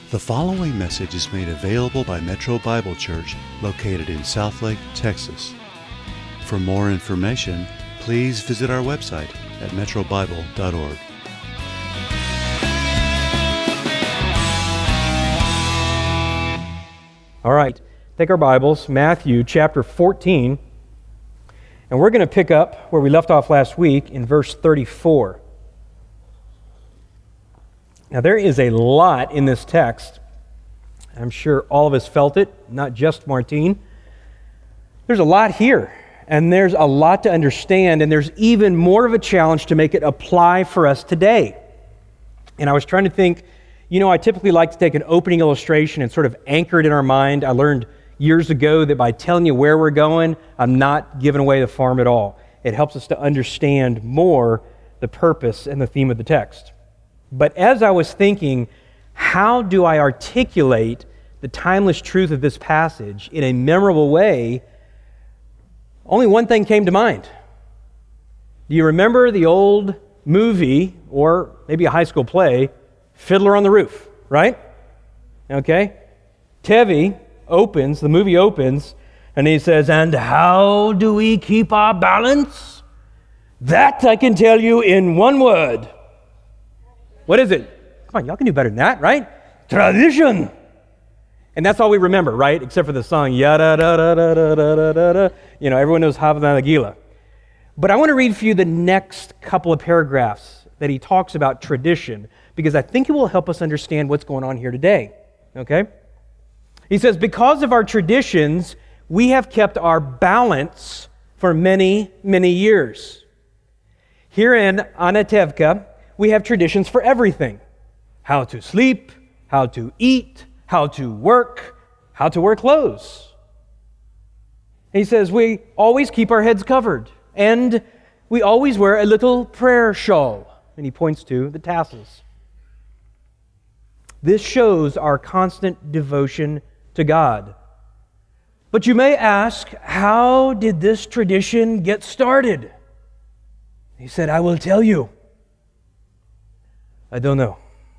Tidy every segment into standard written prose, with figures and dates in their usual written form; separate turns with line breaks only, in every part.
The following message is made available by Metro Bible Church, located in Southlake, Texas. For more information, please visit our website at metrobible.org.
All right, take our Bibles, Matthew chapter 14, and we're going to pick up where we left off last week in verse 34. Now, there is a lot in this text. I'm sure all of us felt it, not just Martine. There's a lot here, and there's a lot to understand, and there's even more of a challenge to make it apply for us today. And I was trying to think, I typically like to take an opening illustration and sort of anchor it in our mind. I learned years ago that by telling you where we're going, I'm not giving away the farm at all. It helps us to understand more the purpose and the theme of the text. But as I was thinking, how do I articulate the timeless truth of this passage in a memorable way? Only one thing came to mind. Do you remember the old movie, or maybe a high school play, Fiddler on the Roof, right? Okay. Tevi the movie opens, and he says, "And how do we keep our balance? That I can tell you in one word." What is it? Come on, y'all can do better than that, right? Tradition. And that's all we remember, right? Except for the song, yada-da-da-da-da-da-da-da. Everyone knows Hava Nagila. But I want to read for you the next couple of paragraphs that he talks about tradition, because I think it will help us understand what's going on here today, okay? He says, "Because of our traditions, we have kept our balance for many, many years. Here in Anatevka, we have traditions for everything. How to sleep, how to eat, how to wear clothes." He says, "We always keep our heads covered, and we always wear a little prayer shawl." And he points to the tassels. This shows our constant devotion to God. But you may ask, how did this tradition get started? He said, "I will tell you. I don't know.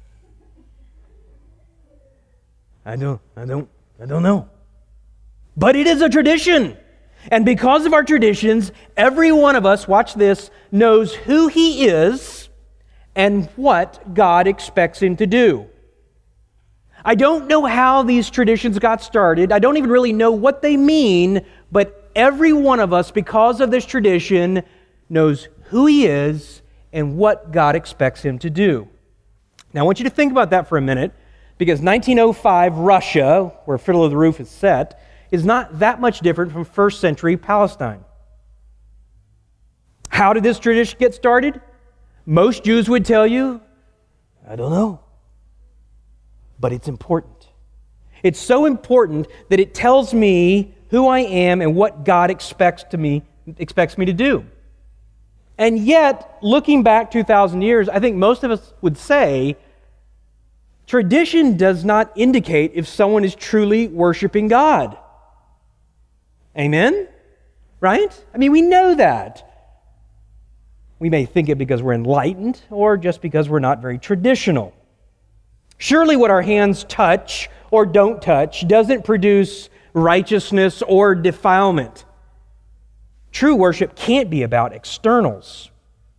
I don't know. But it is a tradition. And because of our traditions, every one of us, watch this, knows who he is and what God expects him to do. I don't know how these traditions got started. I don't even really know what they mean, but every one of us, because of this tradition, knows who he is and what God expects him to do. Now, I want you to think about that for a minute, because 1905 Russia, where Fiddler on the Roof is set, is not that much different from first century Palestine. How did this tradition get started? Most Jews would tell you, "I don't know." But it's important. It's so important that it tells me who I am and what God expects me to do. And yet, looking back 2,000 years, I think most of us would say tradition does not indicate if someone is truly worshiping God. Amen? Right? I mean, we know that. We may think it because we're enlightened or just because we're not very traditional. Surely what our hands touch or don't touch doesn't produce righteousness or defilement. True worship can't be about externals,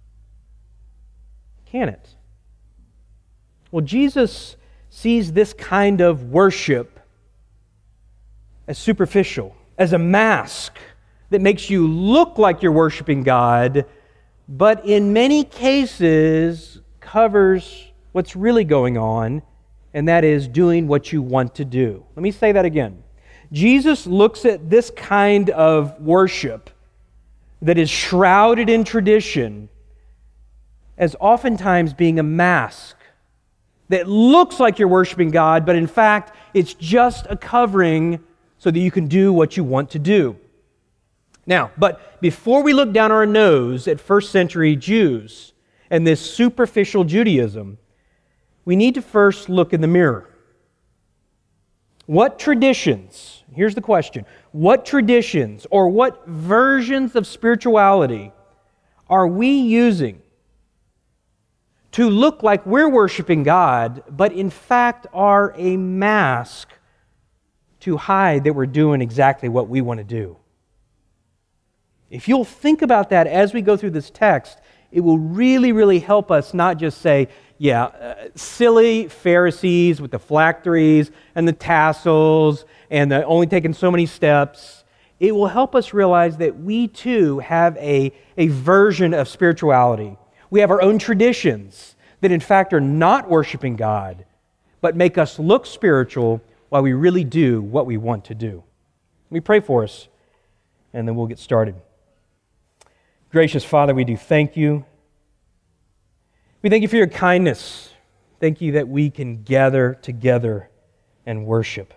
can it? Well, Jesus sees this kind of worship as superficial, as a mask that makes you look like you're worshiping God, but in many cases covers what's really going on, and that is doing what you want to do. Let me say that again. Jesus looks at this kind of worship that is shrouded in tradition as oftentimes being a mask that looks like you're worshiping God, but in fact, it's just a covering so that you can do what you want to do. Now, but before we look down our nose at first century Jews and this superficial Judaism, we need to first look in the mirror. What traditions, here's the question, what traditions or what versions of spirituality are we using to look like we're worshiping God, but in fact are a mask to hide that we're doing exactly what we want to do. If you'll think about that as we go through this text, it will really, really help us not just say, silly Pharisees with the phylacteries and the tassels and the only taking so many steps. It will help us realize that we too have a version of spirituality. We have our own traditions that in fact are not worshiping God, but make us look spiritual while we really do what we want to do. Let me pray for us, and then we'll get started. Gracious Father, we do thank you. We thank you for your kindness. Thank you that we can gather together and worship.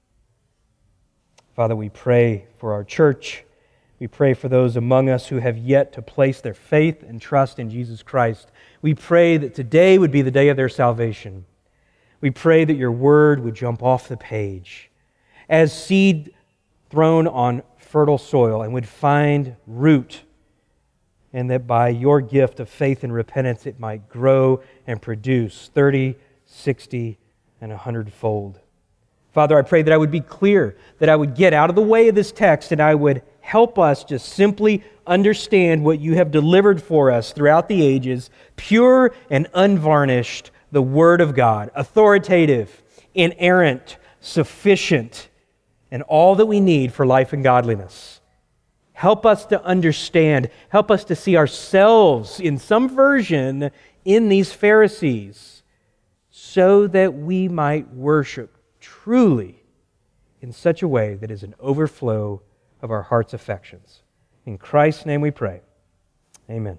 Father, we pray for our church. We pray for those among us who have yet to place their faith and trust in Jesus Christ. We pray that today would be the day of their salvation. We pray that your word would jump off the page as seed thrown on fertile soil and would find root, and that by your gift of faith and repentance it might grow and produce 30, 60, and 100-fold. Father, I pray that I would be clear, that I would get out of the way of this text, and I would help us to simply understand what you have delivered for us throughout the ages, pure and unvarnished, the Word of God, authoritative, inerrant, sufficient, and all that we need for life and godliness. Help us to understand, help us to see ourselves in some version in these Pharisees so that we might worship truly in such a way that is an overflow of our heart's affections. In Christ's name we pray. Amen.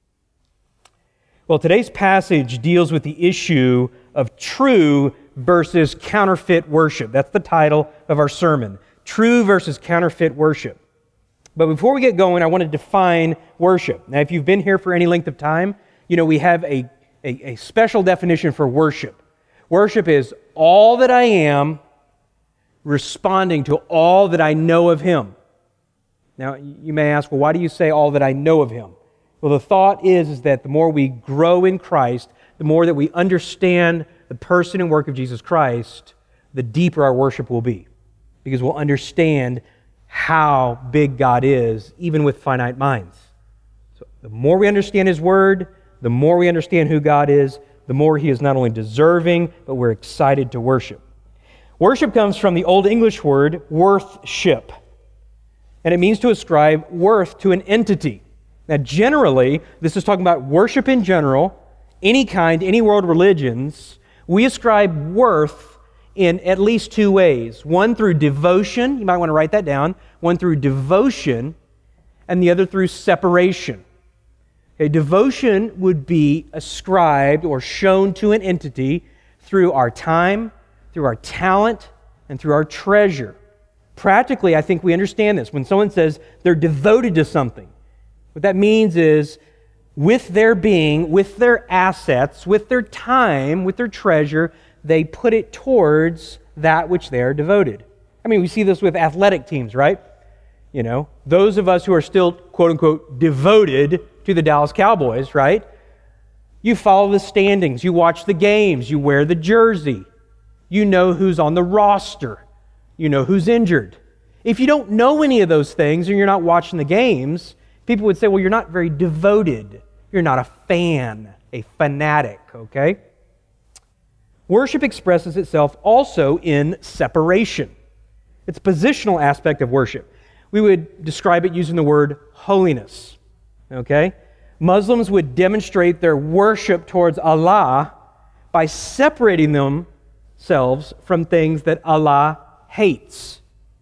Well, today's passage deals with the issue of true versus counterfeit worship. That's the title of our sermon, True versus Counterfeit Worship. But before we get going, I want to define worship. Now, if you've been here for any length of time, you know we have a special definition for worship. Worship is all that I am responding to all that I know of Him. Now, you may ask, well, why do you say all that I know of Him? Well, the thought is that the more we grow in Christ, the more that we understand the person and work of Jesus Christ, the deeper our worship will be. Because we'll understand how big God is, even with finite minds. So the more we understand His Word, the more we understand who God is, the more He is not only deserving, but we're excited to worship. Worship comes from the Old English word worthship, and it means to ascribe worth to an entity. Now, generally, this is talking about worship in general, any kind, any world religions. We ascribe worth in at least two ways. One through devotion, you might want to write that down. One through devotion, and the other through separation. Okay, devotion would be ascribed or shown to an entity through our time, through our talent, and through our treasure. Practically, I think we understand this. When someone says they're devoted to something, what that means is with their being, with their assets, with their time, with their treasure, they put it towards that which they are devoted. I mean, we see this with athletic teams, right? You know, those of us who are still, quote-unquote, devoted to the Dallas Cowboys, right? You follow the standings, you watch the games, you wear the jersey, you know who's on the roster, you know who's injured. If you don't know any of those things and you're not watching the games, people would say, well, you're not very devoted. You're not a fan, a fanatic, okay? Worship expresses itself also in separation. It's a positional aspect of worship. We would describe it using the word holiness, okay? Muslims would demonstrate their worship towards Allah by separating themselves from things that Allah hates,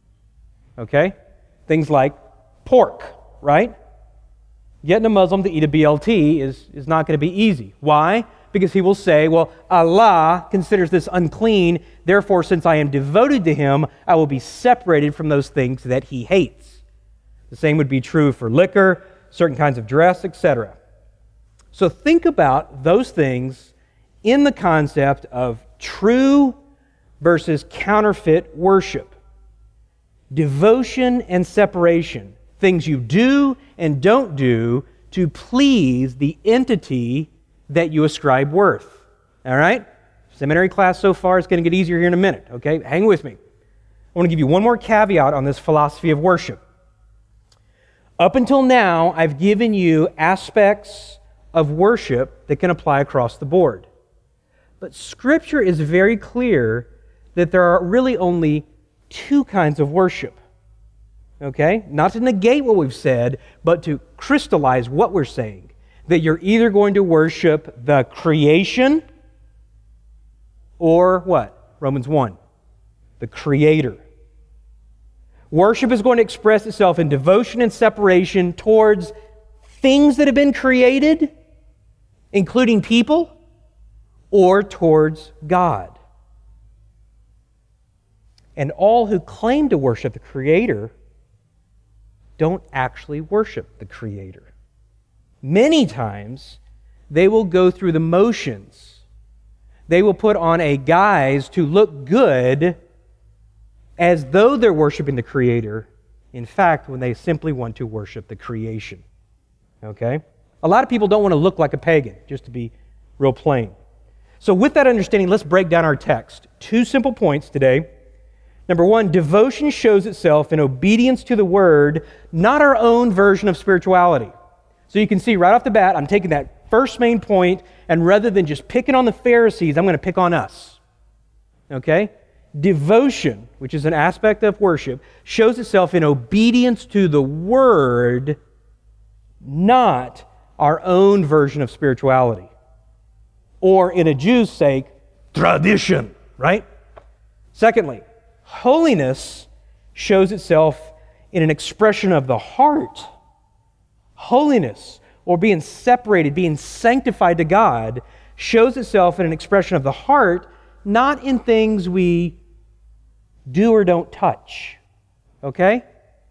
okay? Things like pork, right? Getting a Muslim to eat a BLT is not going to be easy. Why? Because he will say, well, Allah considers this unclean, therefore, since I am devoted to Him, I will be separated from those things that He hates. The same would be true for liquor, certain kinds of dress, etc. So think about those things in the concept of true versus counterfeit worship. Devotion and separation. Things you do and don't do to please the entity that you ascribe worth. All right? Seminary class so far is going to get easier here in a minute, okay? Hang with me. I want to give you one more caveat on this philosophy of worship. Up until now, I've given you aspects of worship that can apply across the board. But Scripture is very clear that there are really only two kinds of worship. Okay? Not to negate what we've said, but to crystallize what we're saying. That you're either going to worship the creation or what? Romans 1. The Creator. Worship is going to express itself in devotion and separation towards things that have been created, including people, or towards God. And all who claim to worship the Creator don't actually worship the Creator. Many times, they will go through the motions. They will put on a guise to look good as though they're worshiping the Creator, in fact, when they simply want to worship the creation. Okay? A lot of people don't want to look like a pagan, just to be real plain. So with that understanding, let's break down our text. 2 simple points today. Number 1, devotion shows itself in obedience to the Word, not our own version of spirituality. So you can see right off the bat, I'm taking that first main point, and rather than just picking on the Pharisees, I'm going to pick on us. Okay? Devotion, which is an aspect of worship, shows itself in obedience to the Word, not our own version of spirituality. Or, in a Jew's sake, tradition, right? Secondly, holiness shows itself in an expression of the heart. Holiness, or being separated, being sanctified to God, shows itself in an expression of the heart, not in things we do or don't touch. Okay?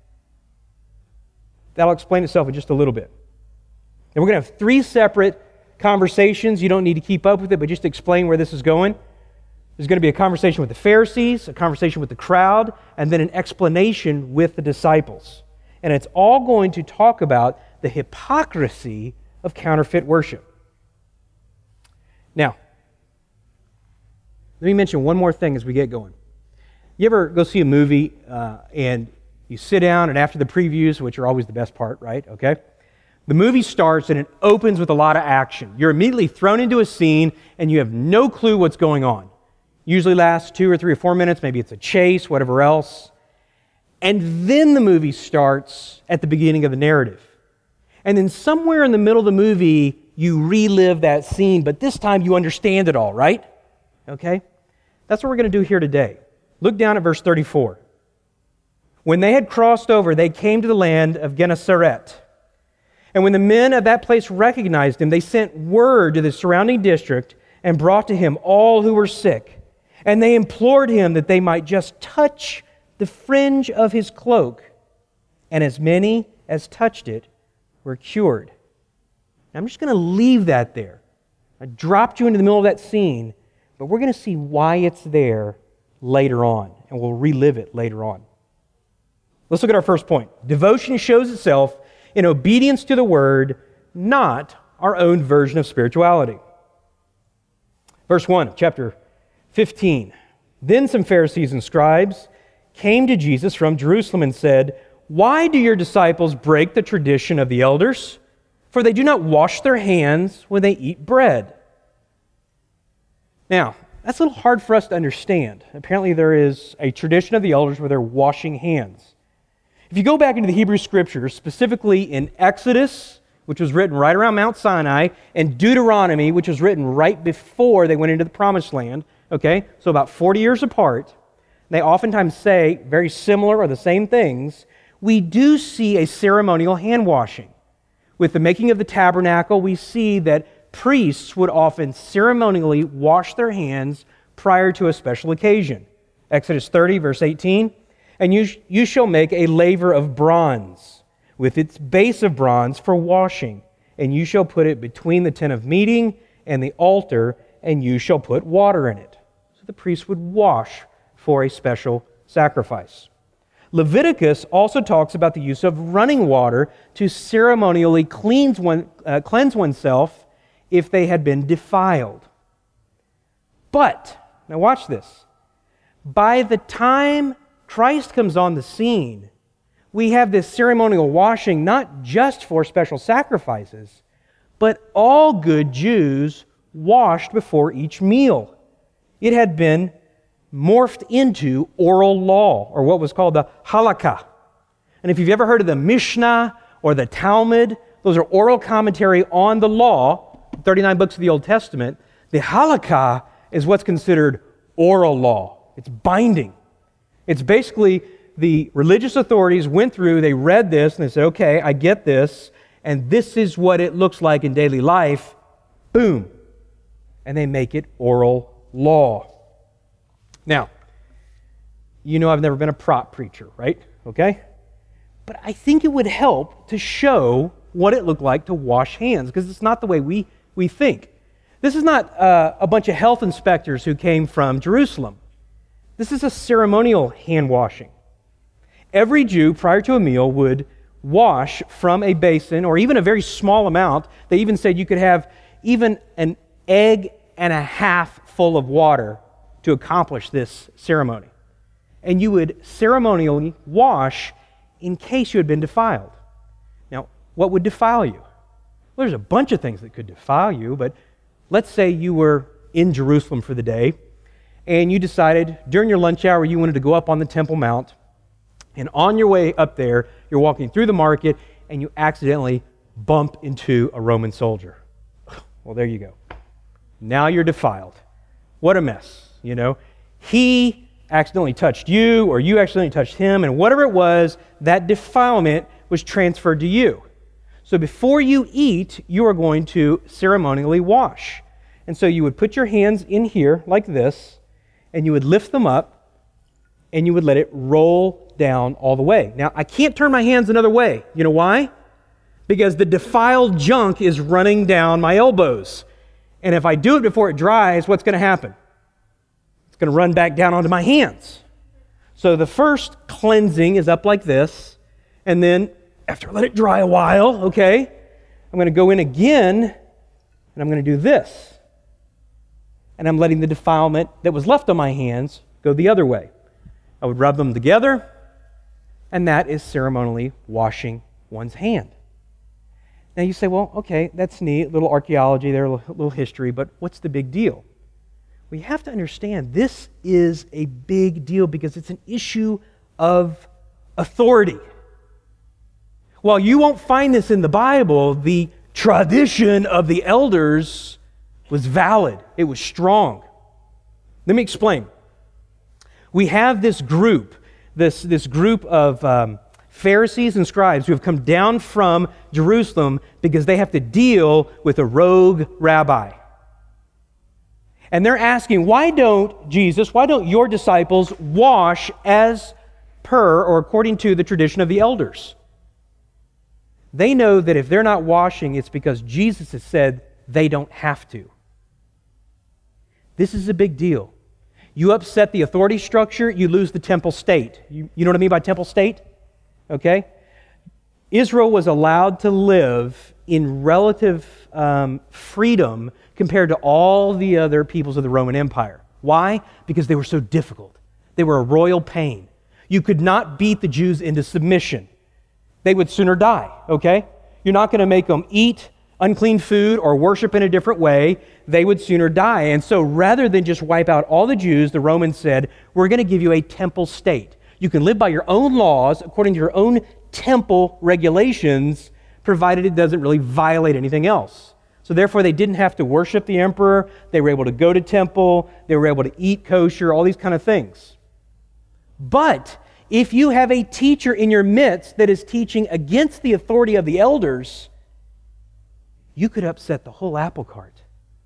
That'll explain itself in just a little bit. And we're going to have 3 separate conversations. You don't need to keep up with it, but just to explain where this is going. There's going to be a conversation with the Pharisees, a conversation with the crowd, and then an explanation with the disciples. And it's all going to talk about the hypocrisy of counterfeit worship. Now, let me mention one more thing as we get going. You ever go see a movie and you sit down, and after the previews, which are always the best part, right? Okay? The movie starts and it opens with a lot of action. You're immediately thrown into a scene and you have no clue what's going on. Usually lasts 2 or 3 or 4 minutes, maybe it's a chase, whatever else. And then the movie starts at the beginning of the narrative. And then somewhere in the middle of the movie, you relive that scene, but this time you understand it all, right? Okay? That's what we're going to do here today. Look down at verse 34. When they had crossed over, they came to the land of Gennesaret. And when the men of that place recognized him, they sent word to the surrounding district and brought to him all who were sick. And they implored him that they might just touch the fringe of his cloak. And as many as touched it were cured. Now, I'm just going to leave that there. I dropped you into the middle of that scene, but we're going to see why it's there later on, and we'll relive it later on. Let's look at our first point. Devotion shows itself in obedience to the Word, not our own version of spirituality. Verse 1 of chapter 15. Then some Pharisees and scribes came to Jesus from Jerusalem and said, "Why do your disciples break the tradition of the elders? For they do not wash their hands when they eat bread." Now, that's a little hard for us to understand. Apparently there is a tradition of the elders where they're washing hands. If you go back into the Hebrew Scriptures, specifically in Exodus, which was written right around Mount Sinai, and Deuteronomy, which was written right before they went into the Promised Land, okay, so about 40 years apart, they oftentimes say very similar or the same things. We do see a ceremonial hand washing. With the making of the tabernacle, we see that priests would often ceremonially wash their hands prior to a special occasion. Exodus 30, verse 18, "And you shall make a laver of bronze with its base of bronze for washing, and you shall put it between the tent of meeting and the altar, and you shall put water in it." So the priest would wash for a special sacrifice. Leviticus also talks about the use of running water to ceremonially cleanse oneself if they had been defiled. But, now watch this, by the time Christ comes on the scene, we have this ceremonial washing not just for special sacrifices, but all good Jews washed before each meal. It had been morphed into oral law, or what was called the halakha. And if you've ever heard of the Mishnah or the Talmud, those are oral commentary on the law, 39 books of the Old Testament. The halakha is what's considered oral law. It's binding. It's basically the religious authorities went through, they read this, and they said, okay, I get this, and this is what it looks like in daily life. Boom. And they make it oral law. Now, you know I've never been a prop preacher, right? Okay? But I think it would help to show what it looked like to wash hands, because it's not the way we think. This is not a bunch of health inspectors who came from Jerusalem. This is a ceremonial hand washing. Every Jew, prior to a meal, would wash from a basin, or even a very small amount. They even said you could have even an egg and a half full of water to accomplish this ceremony. And you would ceremonially wash in case you had been defiled. Now, what would defile you? Well, there's a bunch of things that could defile you, but let's say you were in Jerusalem for the day, and you decided during your lunch hour you wanted to go up on the Temple Mount, and on your way up there, you're walking through the market, and you accidentally bump into a Roman soldier. Well, there you go. Now you're defiled. What a mess, you know. He accidentally touched you, or you accidentally touched him, and whatever it was, that defilement was transferred to you. So before you eat, you are going to ceremonially wash. And so you would put your hands in here like this, and you would lift them up, and you would let it roll down all the way. Now, I can't turn my hands another way. You know why? Because the defiled junk is running down my elbows. And if I do it before it dries, what's going to happen? It's going to run back down onto my hands. So the first cleansing is up like this, and then after I let it dry a while, okay, I'm going to go in again, and I'm going to do this. And I'm letting the defilement that was left on my hands go the other way. I would rub them together, and that is ceremonially washing one's hand. Now you say, well, okay, that's neat, a little archaeology there, a little history, but what's the big deal? Well, you have to understand this is a big deal because it's an issue of authority. While you won't find this in the Bible, the tradition of the elders was valid. It was strong. Let me explain. We have this group, this group of Pharisees and scribes who have come down from Jerusalem because they have to deal with a rogue rabbi. And they're asking, why don't your disciples wash as per or according to the tradition of the elders? They know that if they're not washing, it's because Jesus has said they don't have to. This is a big deal. You upset the authority structure, you lose the temple state. You know what I mean by temple state? Okay? Israel was allowed to live in relative freedom compared to all the other peoples of the Roman Empire. Why? Because they were so difficult. They were a royal pain. You could not beat the Jews into submission. They would sooner die, okay? You're not going to make them eat unclean food or worship in a different way. They would sooner die. And so rather than just wipe out all the Jews, the Romans said, we're going to give you a temple state. You can live by your own laws according to your own temple regulations, provided it doesn't really violate anything else. So therefore, they didn't have to worship the emperor. They were able to go to temple. They were able to eat kosher, all these kind of things. But if you have a teacher in your midst that is teaching against the authority of the elders, you could upset the whole apple cart.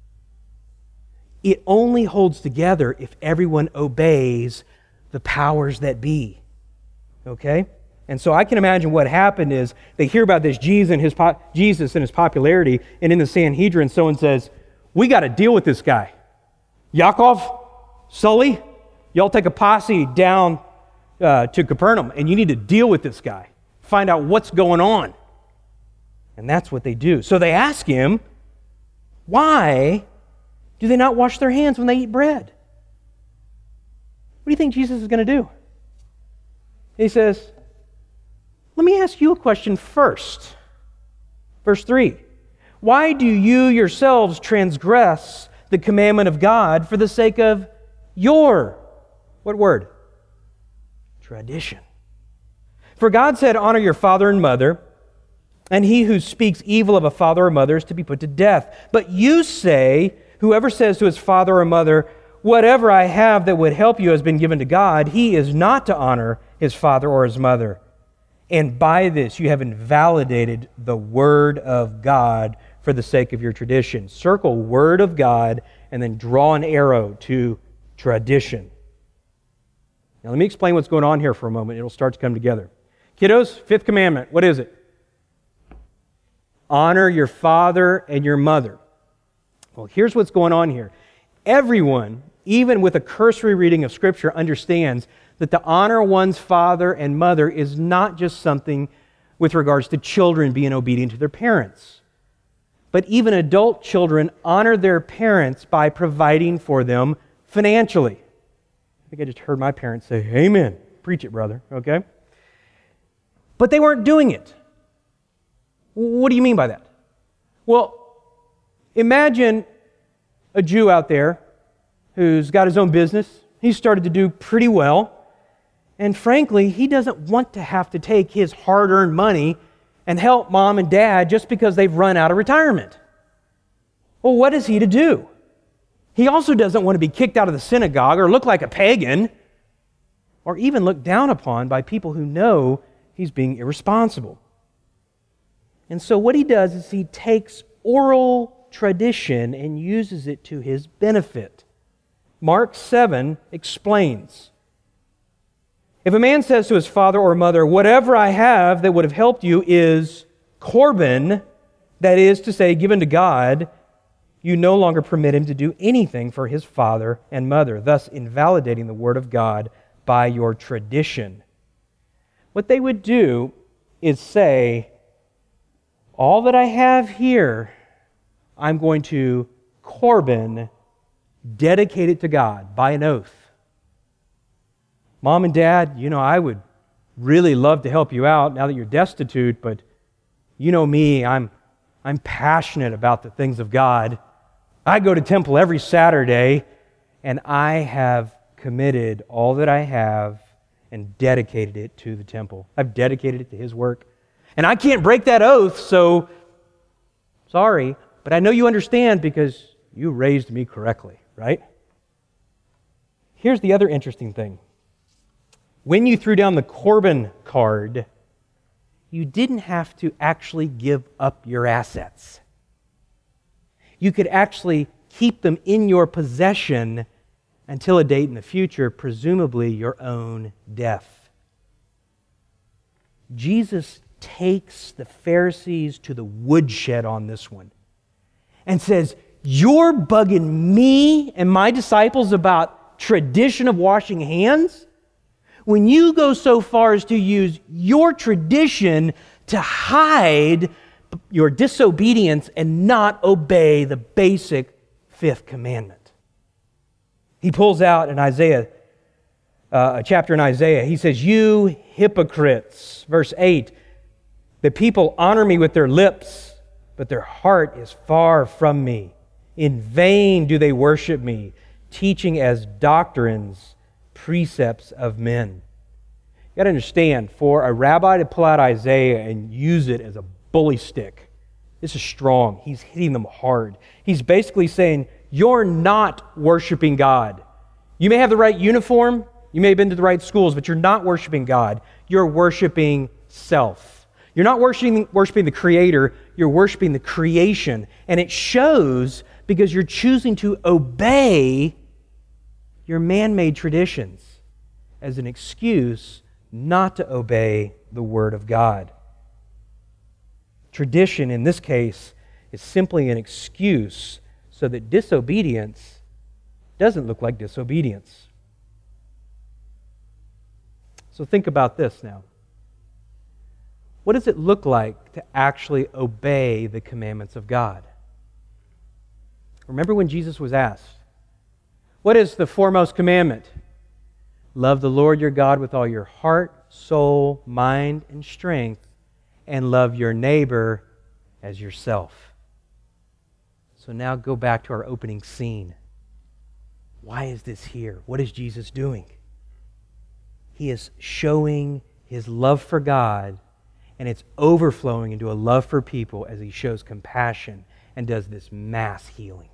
It only holds together if everyone obeys the powers that be. Okay? And so I can imagine what happened is they hear about this Jesus and his popularity, and in the Sanhedrin, someone says, we got to deal with this guy. Yaakov, Sully, y'all take a posse down to Capernaum, and you need to deal with this guy. Find out what's going on. And that's what they do. So they ask him, Why do they not wash their hands when they eat bread? What do you think Jesus is going to do? He says, let me ask you a question first. Verse 3, why do you yourselves transgress the commandment of God for the sake of your, what word? Tradition. For God said, honor your father and mother, and he who speaks evil of a father or mother is to be put to death. But you say, whoever says to his father or mother, whatever I have that would help you has been given to God, he is not to honor his father or his mother. And by this you have invalidated the word of God for the sake of your tradition. Circle word of God and then draw an arrow to tradition. Now let me explain what's going on here for a moment. It'll start to come together. Kiddos, fifth commandment, what is it? Honor your father and your mother. Well, here's what's going on here. Everyone, even with a cursory reading of Scripture, understands that to honor one's father and mother is not just something with regards to children being obedient to their parents. But even adult children honor their parents by providing for them financially. I think I just heard my parents say, amen. Preach it, brother, okay? But they weren't doing it. What do you mean by that? Well, imagine a Jew out there who's got his own business. He's started to do pretty well. And frankly, he doesn't want to have to take his hard-earned money and help mom and dad just because they've run out of retirement. Well, what is he to do? He also doesn't want to be kicked out of the synagogue or look like a pagan or even looked down upon by people who know he's being irresponsible. And so what he does is he takes oral tradition and uses it to his benefit. Mark 7 explains, if a man says to his father or mother, whatever I have that would have helped you is Corban, that is to say, given to God, you no longer permit him to do anything for his father and mother, thus invalidating the word of God by your tradition. What they would do is say, all that I have here, I'm going to Corban, dedicate it to God by an oath. Mom and Dad, I would really love to help you out now that you're destitute, but you know me, I'm passionate about the things of God. I go to temple every Saturday, and I have committed all that I have and dedicated it to the temple. I've dedicated it to His work. And I can't break that oath, so sorry, but I know you understand because you raised me correctly, right? Here's the other interesting thing. When you threw down the Corban card, you didn't have to actually give up your assets. You could actually keep them in your possession until a date in the future, presumably your own death. Jesus takes the Pharisees to the woodshed on this one and says, you're bugging me and my disciples about tradition of washing hands? When you go so far as to use your tradition to hide your disobedience and not obey the basic fifth commandment. He pulls out in Isaiah, a chapter in Isaiah, he says, you hypocrites, verse 8, the people honor me with their lips, but their heart is far from me. In vain do they worship me, teaching as doctrines precepts of men. You got to understand, for a rabbi to pull out Isaiah and use it as a bully stick, this is strong. He's hitting them hard. He's basically saying, you're not worshiping God. You may have the right uniform, you may have been to the right schools, but you're not worshiping God. You're worshiping self. You're not worshiping the Creator, you're worshiping the creation. And it shows because you're choosing to obey your man-made traditions as an excuse not to obey the Word of God. Tradition, in this case, is simply an excuse so that disobedience doesn't look like disobedience. So think about this now. What does it look like to actually obey the commandments of God? Remember when Jesus was asked, what is the foremost commandment? Love the Lord your God with all your heart, soul, mind, and strength, and love your neighbor as yourself. So now go back to our opening scene. Why is this here? What is Jesus doing? He is showing His love for God, and it's overflowing into a love for people as He shows compassion and does this mass healing.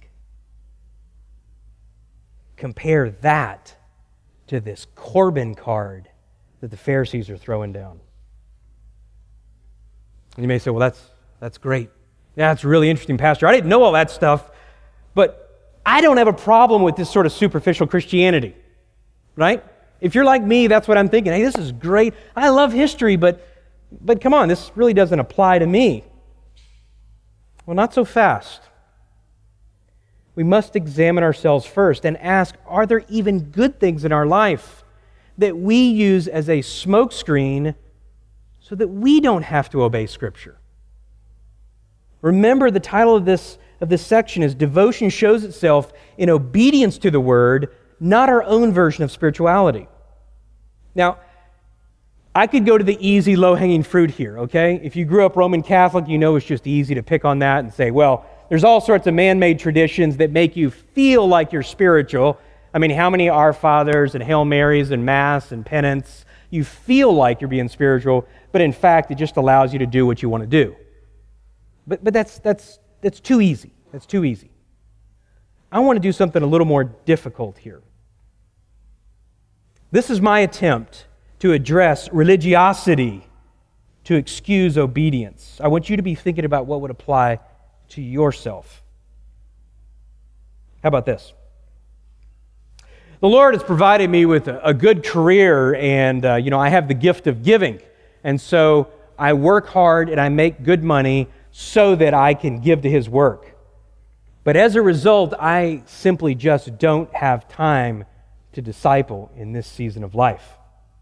Compare that to this Corban card that the Pharisees are throwing down. And you may say, well, that's great. Yeah, that's really interesting, Pastor. I didn't know all that stuff, but I don't have a problem with this sort of superficial Christianity, right? If you're like me, that's what I'm thinking. Hey, this is great. I love history, but come on, this really doesn't apply to me. Well, not so fast. We must examine ourselves first and ask, are there even good things in our life that we use as a smokescreen so that we don't have to obey Scripture? Remember, the title of this section is Devotion Shows Itself in Obedience to the Word, not our own version of spirituality. Now, I could go to the easy, low-hanging fruit here, okay? If you grew up Roman Catholic, you know it's just easy to pick on that and say, well, there's all sorts of man-made traditions that make you feel like you're spiritual. I mean, how many Our Fathers and Hail Marys and Mass and penance? You feel like you're being spiritual, but in fact, it just allows you to do what you want to do. But that's too easy. That's too easy. I want to do something a little more difficult here. This is my attempt to address religiosity to excuse obedience. I want you to be thinking about what would apply to yourself. How about this? The Lord has provided me with a good career, and I have the gift of giving. And so I work hard and I make good money so that I can give to His work. But as a result, I simply just don't have time to disciple in this season of life.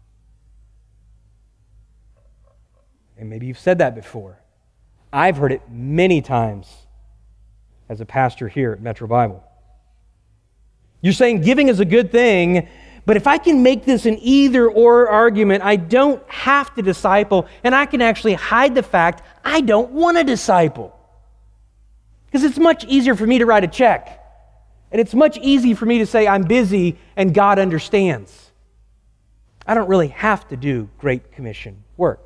And maybe you've said that before. I've heard it many times as a pastor here at Metro Bible. You're saying giving is a good thing, but if I can make this an either-or argument, I don't have to disciple, and I can actually hide the fact I don't want to disciple. Because it's much easier for me to write a check. And it's much easier for me to say I'm busy and God understands. I don't really have to do Great Commission work.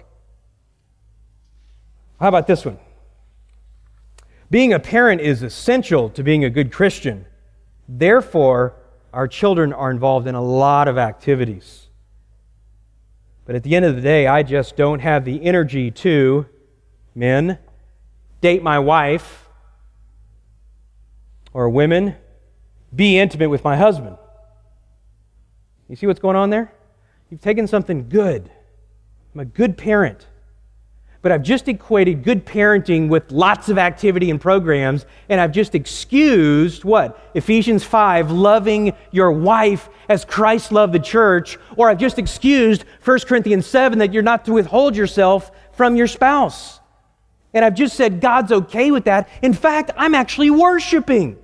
How about this one? Being a parent is essential to being a good Christian. Therefore, our children are involved in a lot of activities. But at the end of the day, I just don't have the energy to, men, date my wife, or women, be intimate with my husband. You see what's going on there? You've taken something good. I'm a good parent. But I've just equated good parenting with lots of activity and programs, and I've just excused what? Ephesians 5, loving your wife as Christ loved the church, or I've just excused 1 Corinthians 7 that you're not to withhold yourself from your spouse. And I've just said God's okay with that. In fact, I'm actually worshiping.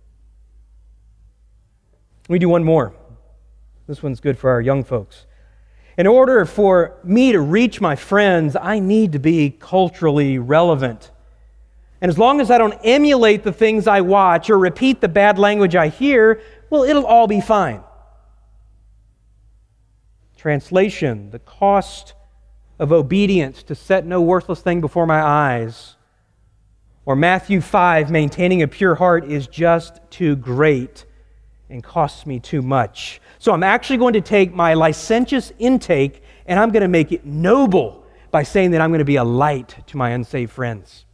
Let me do one more. This one's good for our young folks. In order for me to reach my friends, I need to be culturally relevant. And as long as I don't emulate the things I watch or repeat the bad language I hear, well, it'll all be fine. Translation: the cost of obedience to set no worthless thing before my eyes. Or Matthew 5, maintaining a pure heart is just too great and costs me too much. So I'm actually going to take my licentious intake and I'm going to make it noble by saying that I'm going to be a light to my unsaved friends.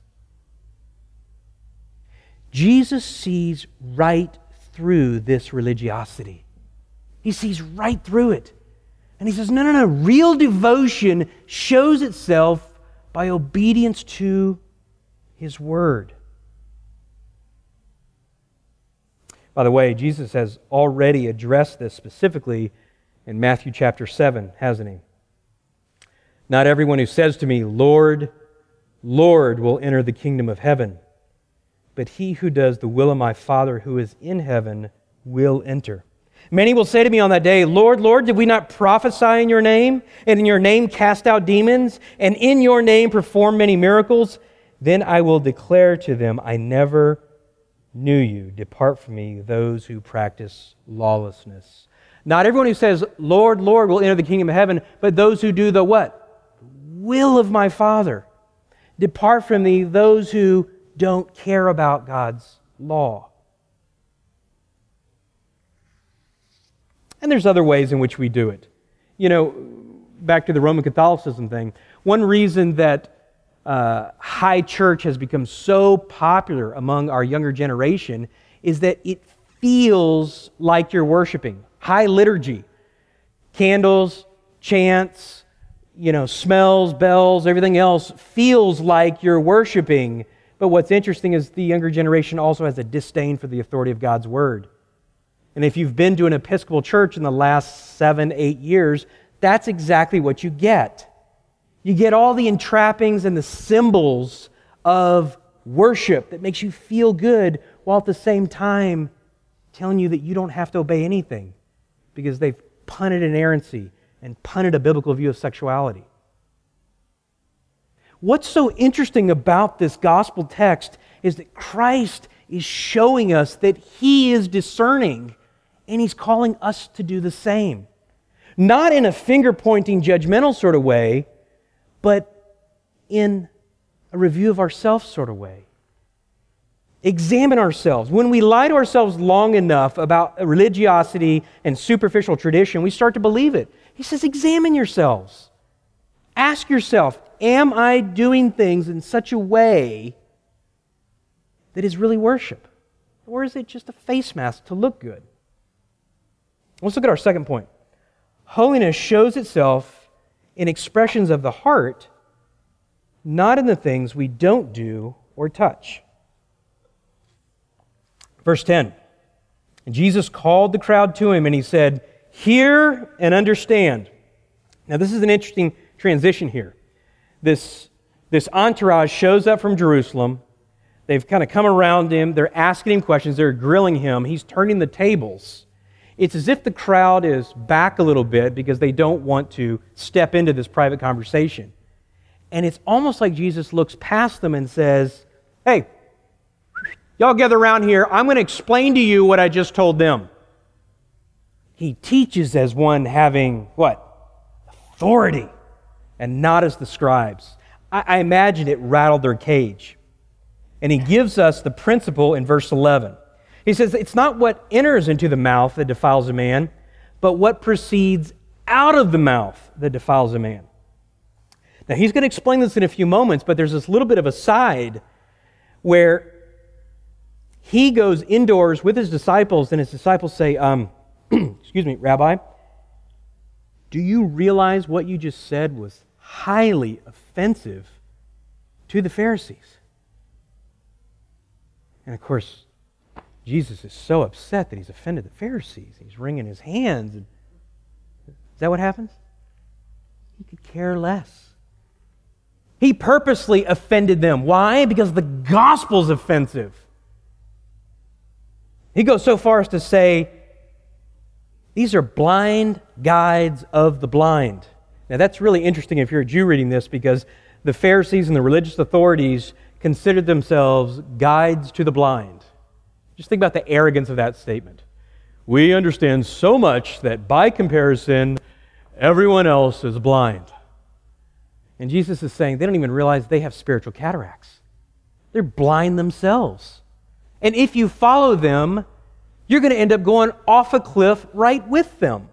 Jesus sees right through this religiosity. He sees right through it. And He says, no. Real devotion shows itself by obedience to His Word. By the way, Jesus has already addressed this specifically in Matthew chapter 7, hasn't He? Not everyone who says to me, Lord, Lord, will enter the kingdom of heaven, but he who does the will of my Father who is in heaven will enter. Many will say to me on that day, Lord, Lord, did we not prophesy in your name, and in your name cast out demons, and in your name perform many miracles? Then I will declare to them, I never knew you. Depart from me, those who practice lawlessness. Not everyone who says, Lord, Lord, will enter the kingdom of heaven, but those who do the what? Will of my Father. Depart from me, those who don't care about God's law. And there's other ways in which we do it. You know, back to the Roman Catholicism thing, one reason that high church has become so popular among our younger generation is that it feels like you're worshiping. High liturgy, candles, chants, smells, bells, everything else feels like you're worshiping. But what's interesting is the younger generation also has a disdain for the authority of God's Word. And if you've been to an Episcopal church in the last 7-8 years, that's exactly what you get. You get all the entrappings and the symbols of worship that makes you feel good, while at the same time telling you that you don't have to obey anything because they've punted inerrancy and punted a biblical view of sexuality. What's so interesting about this gospel text is that Christ is showing us that He is discerning, and He's calling us to do the same. Not in a finger-pointing, judgmental sort of way, but in a review of ourselves sort of way. Examine ourselves. When we lie to ourselves long enough about religiosity and superficial tradition, we start to believe it. He says, examine yourselves. Ask yourself, am I doing things in such a way that is really worship? Or is it just a face mask to look good? Let's look at our second point. Holiness shows itself in expressions of the heart, not in the things we don't do or touch. Verse 10, Jesus called the crowd to Him and He said, hear and understand. Now this is an interesting transition here. This entourage shows up from Jerusalem. They've kind of come around Him. They're asking Him questions. They're grilling Him. He's turning the tables. It's as if the crowd is back a little bit because they don't want to step into this private conversation. And it's almost like Jesus looks past them and says, hey, y'all gather around here. I'm going to explain to you what I just told them. He teaches as one having, what? Authority, and not as the scribes. I imagine it rattled their cage. And He gives us the principle in verse 11. He says, it's not what enters into the mouth that defiles a man, but what proceeds out of the mouth that defiles a man. Now, He's going to explain this in a few moments, but there's this little bit of a side where He goes indoors with His disciples, and His disciples say, excuse me, Rabbi, do you realize what you just said was highly offensive to the Pharisees? And of course, Jesus is so upset that He's offended the Pharisees. He's wringing His hands. Is that what happens? He could care less. He purposely offended them. Why? Because the gospel's offensive. He goes so far as to say, these are blind guides of the blind. Now that's really interesting if you're a Jew reading this, because the Pharisees and the religious authorities considered themselves guides to the blind. Just think about the arrogance of that statement. We understand so much that by comparison, everyone else is blind. And Jesus is saying they don't even realize they have spiritual cataracts. They're blind themselves. And if you follow them, you're going to end up going off a cliff right with them.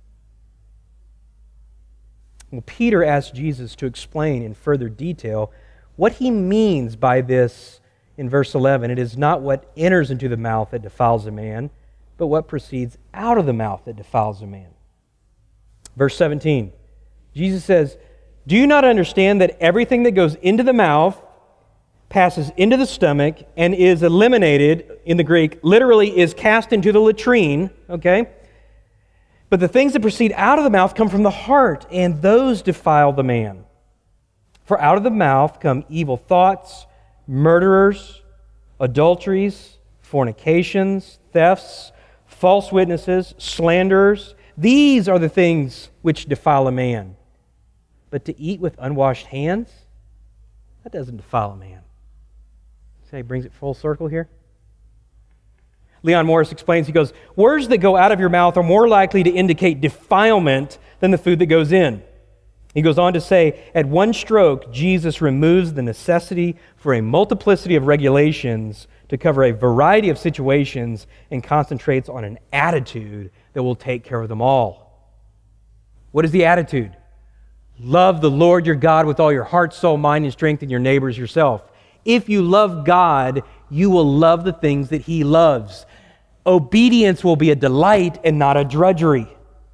Well, Peter asked Jesus to explain in further detail what he means by this in verse 11. It is not what enters into the mouth that defiles a man, but what proceeds out of the mouth that defiles a man. Verse 17, Jesus says, do you not understand that everything that goes into the mouth passes into the stomach and is eliminated, in the Greek, literally is cast into the latrine, okay? But the things that proceed out of the mouth come from the heart, and those defile the man. For out of the mouth come evil thoughts, murderers, adulteries, fornications, thefts, false witnesses, slanderers. These are the things which defile a man. But to eat with unwashed hands, that doesn't defile a man. See how he brings it full circle here? Leon Morris explains, he goes, words that go out of your mouth are more likely to indicate defilement than the food that goes in. He goes on to say, at one stroke, Jesus removes the necessity for a multiplicity of regulations to cover a variety of situations and concentrates on an attitude that will take care of them all. What is the attitude? Love the Lord your God with all your heart, soul, mind, and strength, and your neighbors yourself. If you love God, you will love the things that He loves. Obedience will be a delight and not a drudgery.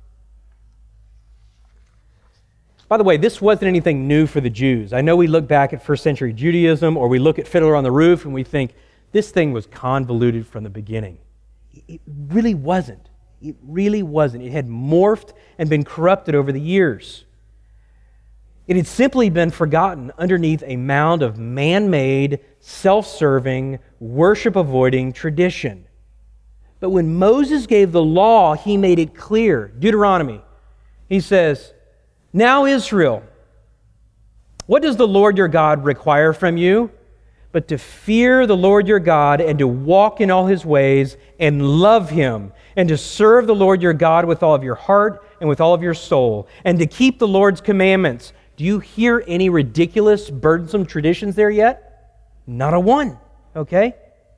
By the way, this wasn't anything new for the Jews. I know we look back at first century Judaism or we look at Fiddler on the Roof and we think this thing was convoluted from the beginning. It really wasn't. It really wasn't. It had morphed and been corrupted over the years. It had simply been forgotten underneath a mound of man-made, self-serving, worship-avoiding tradition. But when Moses gave the law, he made it clear. Deuteronomy, he says, now Israel, what does the Lord your God require from you? But to fear the Lord your God and to walk in all His ways and love Him and to serve the Lord your God with all of your heart and with all of your soul and to keep the Lord's commandments. Do you hear any ridiculous, burdensome traditions there yet? Not a one, okay?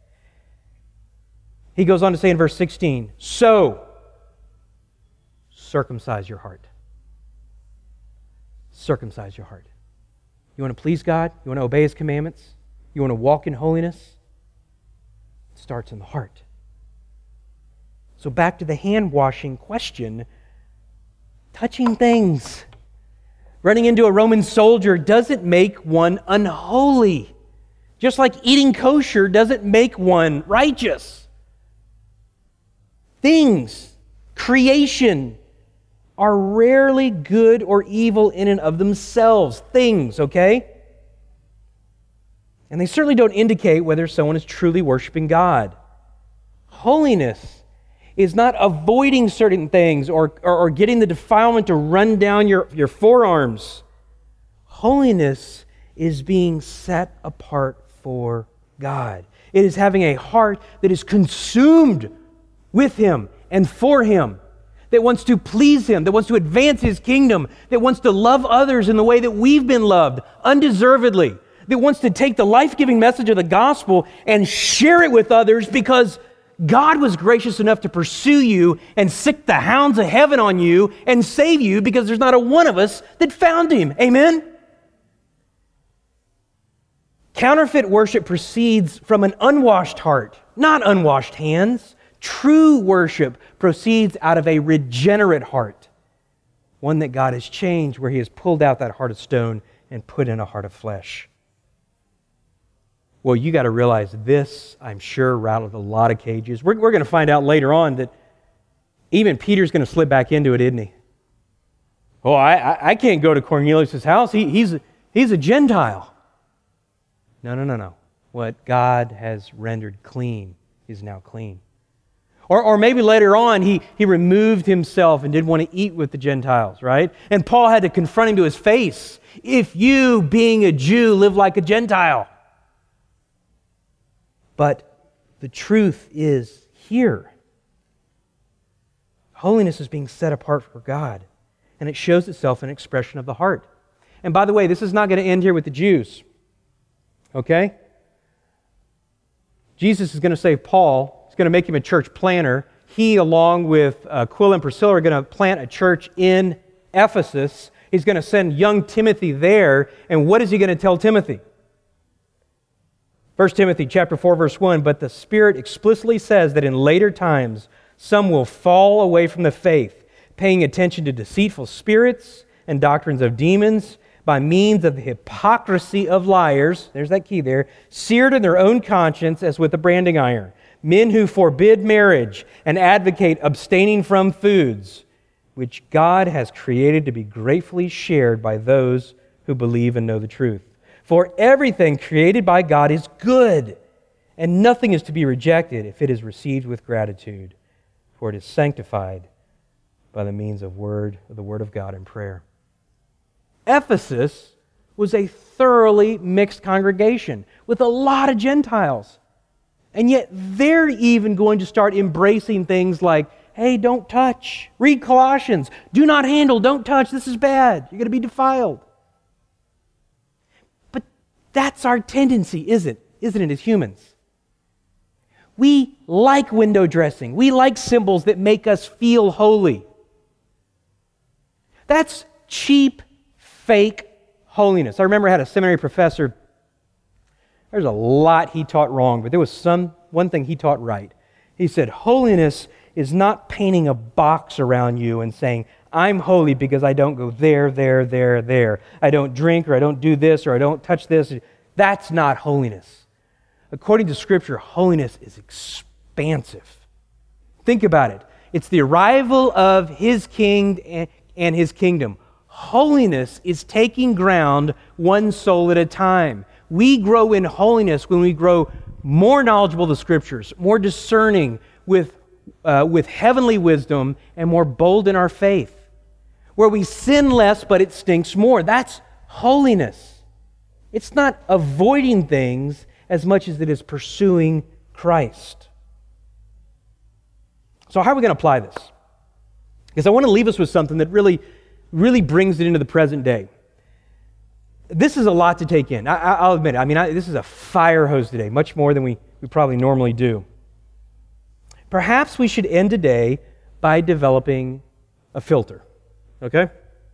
He goes on to say in verse 16, so circumcise your heart. Circumcise your heart. You want to please God? You want to obey His commandments? You want to walk in holiness? It starts in the heart. So back to the hand-washing question. Touching things, running into a Roman soldier doesn't make one unholy. Just like eating kosher doesn't make one righteous. Things, creation, are rarely good or evil in and of themselves. Things, okay? And they certainly don't indicate whether someone is truly worshiping God. Holiness is not avoiding certain things or getting the defilement to run down your forearms. Holiness is being set apart for God. It is having a heart that is consumed with Him and for Him, that wants to please Him, that wants to advance His kingdom, that wants to love others in the way that we've been loved, undeservedly, that wants to take the life-giving message of the gospel and share it with others because God was gracious enough to pursue you and sick the hounds of heaven on you and save you because there's not a one of us that found Him. Amen? Counterfeit worship proceeds from an unwashed heart, not unwashed hands. True worship proceeds out of a regenerate heart, one that God has changed, where He has pulled out that heart of stone and put in a heart of flesh. Well, you got to realize this, I'm sure, rattled a lot of cages. We're going to find out later on that even Peter's going to slip back into it, isn't he? Oh, I can't go to Cornelius' house. He's a Gentile. No. What God has rendered clean is now clean. Or maybe later on, he removed himself and didn't want to eat with the Gentiles, right? And Paul had to confront him to his face. If you, being a Jew, live like a Gentile. But the truth is here. Holiness is being set apart for God. And it shows itself in expression of the heart. And by the way, this is not going to end here with the Jews. Okay? Jesus is going to save Paul. He's going to make him a church planner. He, along with Aquila and Priscilla, are going to plant a church in Ephesus. He's going to send young Timothy there. And what is he going to tell Timothy? 1 Timothy chapter 4, verse 1, but the Spirit explicitly says that in later times some will fall away from the faith, paying attention to deceitful spirits and doctrines of demons by means of the hypocrisy of liars, there's that key there, seared in their own conscience as with a branding iron. Men who forbid marriage and advocate abstaining from foods, which God has created to be gratefully shared by those who believe and know the truth. For everything created by God is good, and nothing is to be rejected if it is received with gratitude, for it is sanctified by the means of the Word of God and prayer. Ephesus was a thoroughly mixed congregation with a lot of Gentiles. And yet they're even going to start embracing things like, hey, don't touch. Read Colossians. Do not handle. Don't touch. This is bad. You're going to be defiled. But that's our tendency, isn't it, as humans? We like window dressing. We like symbols that make us feel holy. That's cheap, fake holiness. I remember I had a seminary professor. There's a lot he taught wrong, but there was one thing he taught right. He said, holiness is not painting a box around you and saying, I'm holy because I don't go there, there, there, there. I don't drink, or I don't do this, or I don't touch this. That's not holiness. According to Scripture, holiness is expansive. Think about it. It's the arrival of His King and His kingdom. Holiness is taking ground one soul at a time. We grow in holiness when we grow more knowledgeable of the Scriptures, more discerning with heavenly wisdom, and more bold in our faith. Where we sin less, but it stinks more. That's holiness. It's not avoiding things as much as it is pursuing Christ. So how are we going to apply this? Because I want to leave us with something that really brings it into the present day. This is a lot to take in. I'll admit it. This is a fire hose today, much more than we probably normally do. Perhaps we should end today by developing a filter. Okay?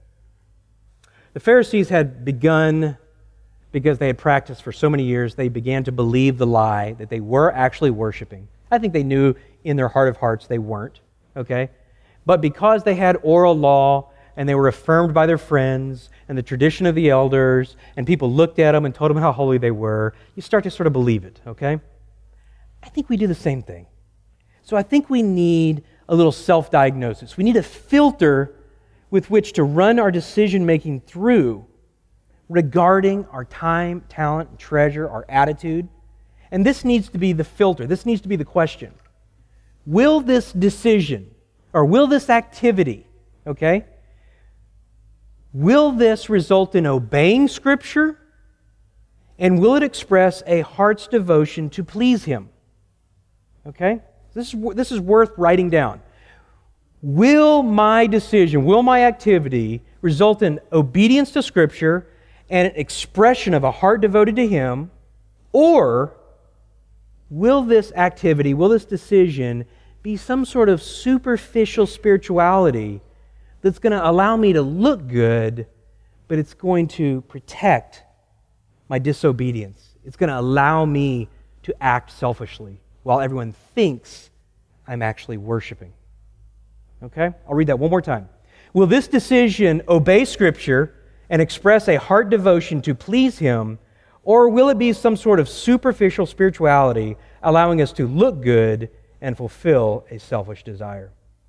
The Pharisees had begun, because they had practiced for so many years, they began to believe the lie that they were actually worshiping. I think they knew in their heart of hearts they weren't. Okay? But because they had oral law, and they were affirmed by their friends and the tradition of the elders, and people looked at them and told them how holy they were, you start to sort of believe it, okay? I think we do the same thing. So I think we need a little self-diagnosis. We need a filter with which to run our decision-making through regarding our time, talent, treasure, our attitude. And this needs to be the filter. This needs to be the question. Will this decision, or will this activity, okay, will this result in obeying Scripture? And will it express a heart's devotion to please Him? Okay? This is worth writing down. Will my decision, will my activity result in obedience to Scripture and an expression of a heart devoted to Him? Or will this activity, will this decision be some sort of superficial spirituality that's going to allow me to look good, but it's going to protect my disobedience? It's going to allow me to act selfishly while everyone thinks I'm actually worshiping. Okay? I'll read that one more time. Will this decision obey Scripture and express a heart devotion to please Him, or will it be some sort of superficial spirituality allowing us to look good and fulfill a selfish desire?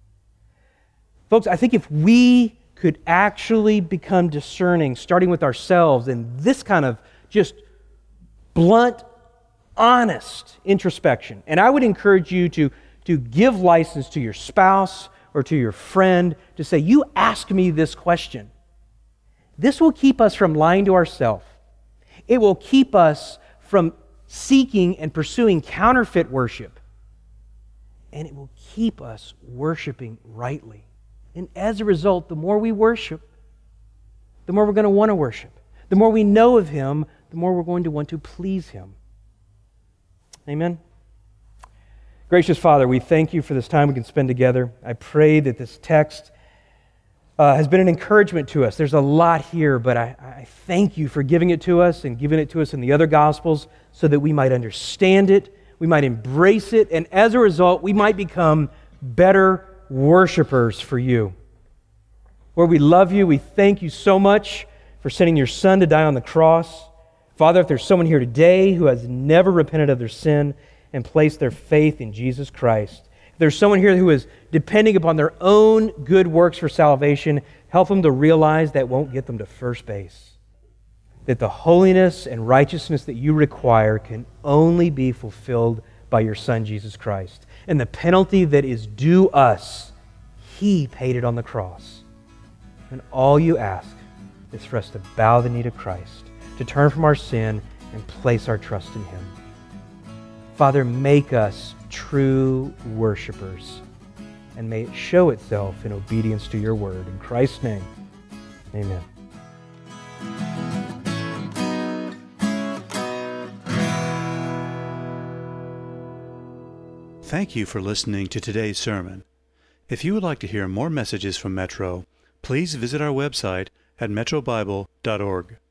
Folks, I think if we could actually become discerning, starting with ourselves in this kind of just blunt, honest introspection, and I would encourage you to give license to your spouse or to your friend to say, you ask me this question. This will keep us from lying to ourselves. It will keep us from seeking and pursuing counterfeit worship. And it will keep us worshiping rightly. And as a result, the more we worship, the more we're going to want to worship. The more we know of Him, the more we're going to want to please Him. Amen? Gracious Father, we thank You for this time we can spend together. I pray that this text has been an encouragement to us. There's a lot here, but I thank You for giving it to us and giving it to us in the other Gospels so that we might understand it, we might embrace it, and as a result, we might become better worshipers for You. Lord, we love You. We thank You so much for sending Your Son to die on the cross. Father, if there's someone here today who has never repented of their sin and placed their faith in Jesus Christ, if there's someone here who is depending upon their own good works for salvation, help them to realize that won't get them to first base. that the holiness and righteousness that you require can only be fulfilled by your Son, Jesus Christ. And the penalty that is due us, He paid it on the cross. And all you ask is for us to bow the knee to Christ, to turn from our sin and place our trust in Him. Father, make us true worshipers, and may it show itself in obedience to your word. In Christ's name, amen.
Thank you for listening to today's sermon. If you would like to hear more messages from Metro, please visit our website at metrobible.org.